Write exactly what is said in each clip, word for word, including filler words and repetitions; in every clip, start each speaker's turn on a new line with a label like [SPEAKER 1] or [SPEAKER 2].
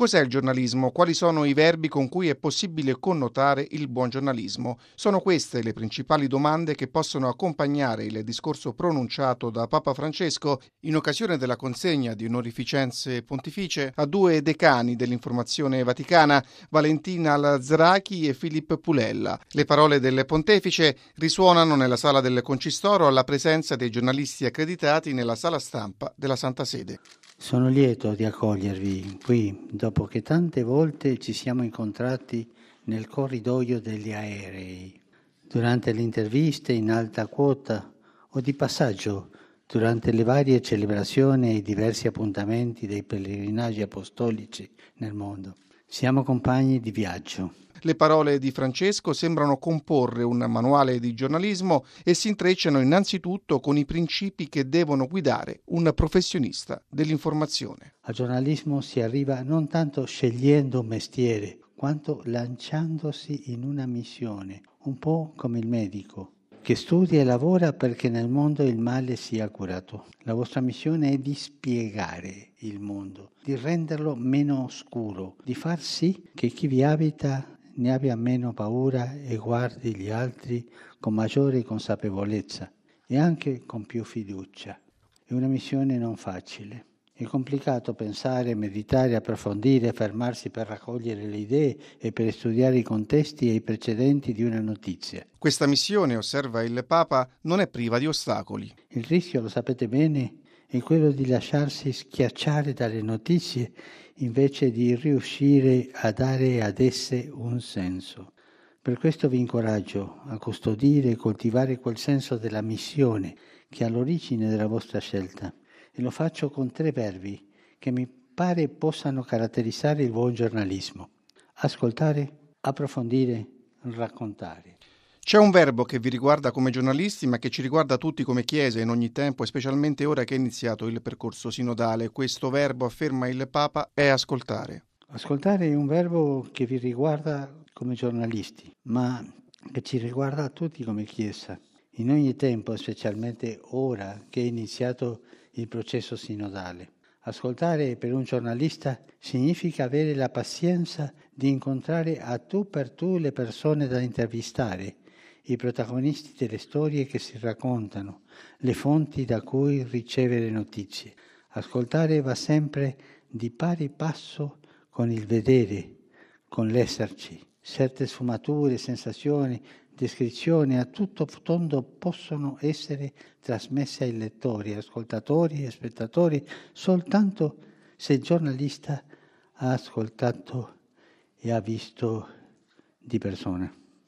[SPEAKER 1] Cos'è il giornalismo? Quali sono i verbi con cui è possibile connotare il buon giornalismo? Sono queste le principali domande che possono accompagnare il discorso pronunciato da Papa Francesco in occasione della consegna di onorificenze pontificie a due decani dell'informazione vaticana, Valentina Lazrachi e Filippo Pulella. Le parole del pontefice risuonano nella sala del Concistoro alla presenza dei giornalisti accreditati nella sala stampa della Santa Sede.
[SPEAKER 2] Sono lieto di accogliervi qui dopo che tante volte ci siamo incontrati nel corridoio degli aerei, durante le interviste in alta quota o di passaggio durante le varie celebrazioni e i diversi appuntamenti dei pellegrinaggi apostolici nel mondo. Siamo compagni di viaggio.
[SPEAKER 1] Le parole di Francesco sembrano comporre un manuale di giornalismo e si intrecciano innanzitutto con i principi che devono guidare un professionista dell'informazione.
[SPEAKER 2] Al giornalismo si arriva non tanto scegliendo un mestiere, quanto lanciandosi in una missione, un po' come il medico, che studia e lavora perché nel mondo il male sia curato. La vostra missione è di spiegare il mondo, di renderlo meno oscuro, di far sì che chi vi abita ne abbia meno paura e guardi gli altri con maggiore consapevolezza e anche con più fiducia. È una missione non facile. È complicato pensare, meditare, approfondire, fermarsi per raccogliere le idee e per studiare i contesti e i precedenti di una notizia.
[SPEAKER 1] Questa missione, osserva il Papa, non è priva di ostacoli.
[SPEAKER 2] Il rischio, lo sapete bene, è quello di lasciarsi schiacciare dalle notizie invece di riuscire a dare ad esse un senso. Per questo vi incoraggio a custodire e coltivare quel senso della missione che è all'origine della vostra scelta. E lo faccio con tre verbi che mi pare possano caratterizzare il buon giornalismo: ascoltare, approfondire, raccontare.
[SPEAKER 1] C'è un verbo che vi riguarda come giornalisti, ma che ci riguarda tutti come Chiesa in ogni tempo, e specialmente ora che è iniziato il percorso sinodale. Questo verbo, afferma il Papa, è ascoltare.
[SPEAKER 2] Ascoltare è un verbo che vi riguarda come giornalisti, ma che ci riguarda tutti come Chiesa. In ogni tempo, specialmente ora che è iniziato il processo sinodale. Ascoltare per un giornalista significa avere la pazienza di incontrare a tu per tu le persone da intervistare, i protagonisti delle storie che si raccontano, le fonti da cui ricevere notizie. Ascoltare va sempre di pari passo con il vedere, con l'esserci. Certe sfumature, sensazioni, descrizioni a tutto tondo possono essere trasmesse ai lettori, ascoltatori e spettatori soltanto se il giornalista ha ascoltato e ha visto di persona.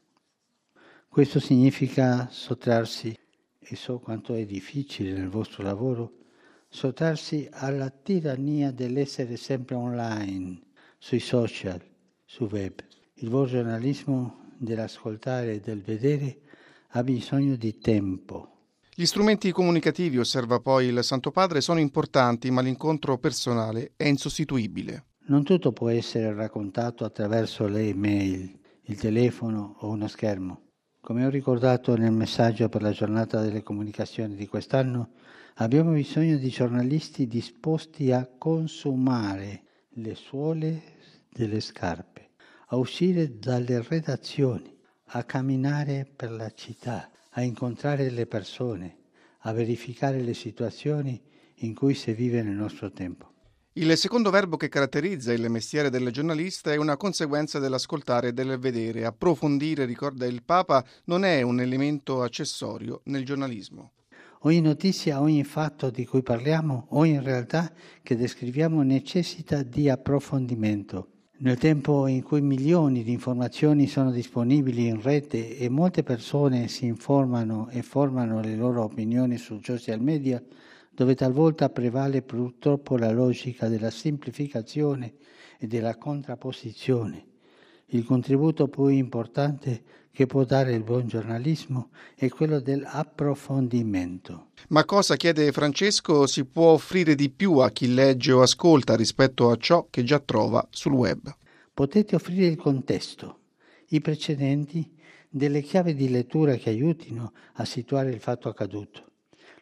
[SPEAKER 2] Questo significa sottrarsi, e so quanto è difficile nel vostro lavoro, sottrarsi alla tirannia dell'essere sempre online, sui social, su web. Il buon giornalismo dell'ascoltare e del vedere ha bisogno di tempo.
[SPEAKER 1] Gli strumenti comunicativi, osserva poi il Santo Padre, sono importanti, ma l'incontro personale è insostituibile.
[SPEAKER 2] Non tutto può essere raccontato attraverso le email, il telefono o uno schermo. Come ho ricordato nel messaggio per la giornata delle comunicazioni di quest'anno, abbiamo bisogno di giornalisti disposti a consumare le suole delle scarpe, a uscire dalle redazioni, a camminare per la città, a incontrare le persone, a verificare le situazioni in cui si vive nel nostro tempo.
[SPEAKER 1] Il secondo verbo che caratterizza il mestiere del giornalista è una conseguenza dell'ascoltare e del vedere. Approfondire, ricorda il Papa, non è un elemento accessorio nel giornalismo.
[SPEAKER 2] Ogni notizia, ogni fatto di cui parliamo, ogni realtà che descriviamo necessita di approfondimento. Nel tempo in cui milioni di informazioni sono disponibili in rete e molte persone si informano e formano le loro opinioni su social media, dove talvolta prevale purtroppo la logica della semplificazione e della contrapposizione, il contributo più importante che può dare il buon giornalismo è quello dell'approfondimento.
[SPEAKER 1] Ma cosa, chiede Francesco, si può offrire di più a chi legge o ascolta rispetto a ciò che già trova sul web?
[SPEAKER 2] Potete offrire il contesto, i precedenti, delle chiavi di lettura che aiutino a situare il fatto accaduto.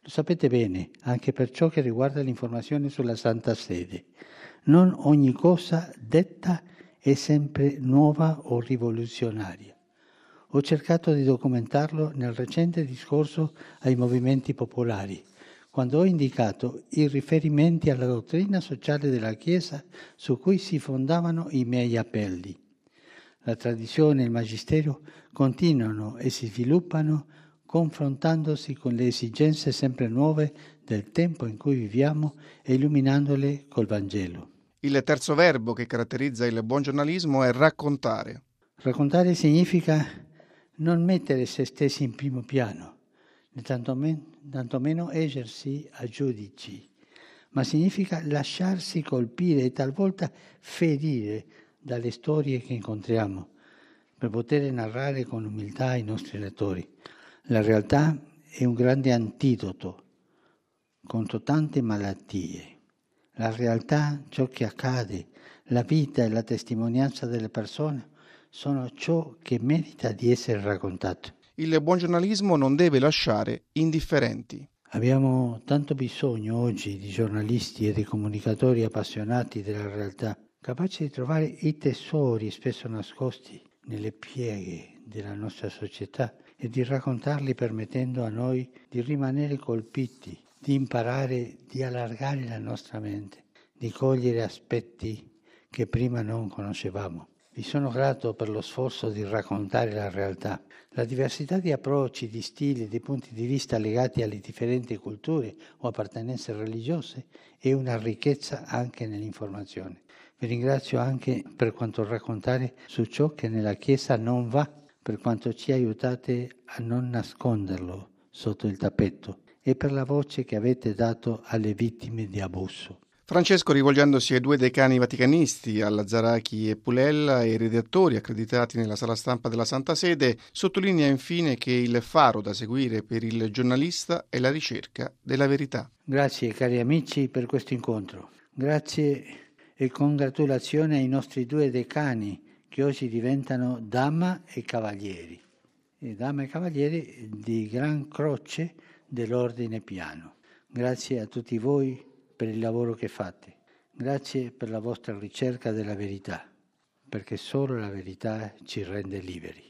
[SPEAKER 2] Lo sapete bene, anche per ciò che riguarda l'informazione sulla Santa Sede. Non ogni cosa detta è sempre nuova o rivoluzionaria. Ho cercato di documentarlo nel recente discorso ai movimenti popolari, quando ho indicato i riferimenti alla dottrina sociale della Chiesa su cui si fondavano i miei appelli. La tradizione e il magistero continuano e si sviluppano confrontandosi con le esigenze sempre nuove del tempo in cui viviamo e illuminandole col Vangelo.
[SPEAKER 1] Il terzo verbo che caratterizza il buon giornalismo è raccontare.
[SPEAKER 2] Raccontare significa non mettere se stessi in primo piano, né tantomeno, tantomeno essersi a giudici, ma significa lasciarsi colpire e talvolta ferire dalle storie che incontriamo, per poter narrare con umiltà ai nostri lettori. La realtà è un grande antidoto contro tante malattie. La realtà, ciò che accade, la vita e la testimonianza delle persone sono ciò che merita di essere raccontato.
[SPEAKER 1] Il buon giornalismo non deve lasciare indifferenti.
[SPEAKER 2] Abbiamo tanto bisogno oggi di giornalisti e di comunicatori appassionati della realtà, capaci di trovare i tesori spesso nascosti nelle pieghe della nostra società e di raccontarli permettendo a noi di rimanere colpiti, di imparare, di allargare la nostra mente, di cogliere aspetti che prima non conoscevamo. Vi sono grato per lo sforzo di raccontare la realtà. La diversità di approcci, di stili, di punti di vista legati alle differenti culture o appartenenze religiose è una ricchezza anche nell'informazione. Vi ringrazio anche per quanto raccontare su ciò che nella Chiesa non va, per quanto ci aiutate a non nasconderlo sotto il tappeto e per la voce che avete dato alle vittime di abuso.
[SPEAKER 1] Francesco, rivolgendosi ai due decani vaticanisti, alla Zaracchi e Pulella, e ai redattori accreditati nella sala stampa della Santa Sede, sottolinea infine che il faro da seguire per il giornalista è la ricerca della verità.
[SPEAKER 2] Grazie cari amici per questo incontro. Grazie e congratulazioni ai nostri due decani che oggi diventano dama e cavalieri. E dama e cavalieri di Gran Croce dell'Ordine Piano. Grazie a tutti voi per il lavoro che fate. Grazie per la vostra ricerca della verità, perché solo la verità ci rende liberi.